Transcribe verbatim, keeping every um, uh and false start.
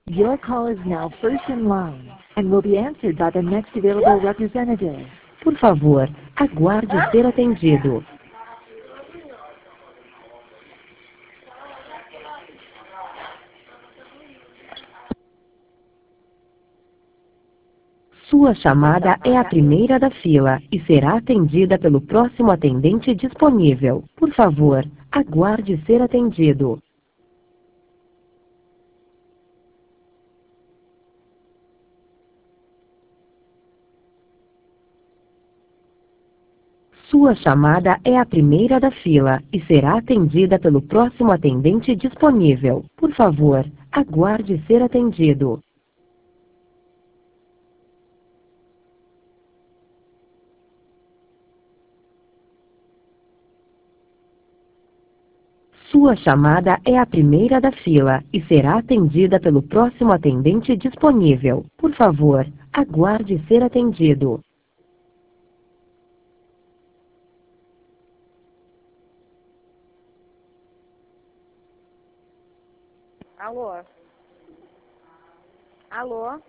Your call is now first in line and will be answered by the next available representative. Por favor, aguarde ser atendido. Sua chamada é a primeira da fila e será atendida pelo próximo atendente disponível. Por favor, aguarde ser atendido. Sua chamada é a primeira da fila e será atendida pelo próximo atendente disponível. Por favor, aguarde ser atendido. Sua chamada é a primeira da fila e será atendida pelo próximo atendente disponível. Por favor, aguarde ser atendido. Alô? Alô?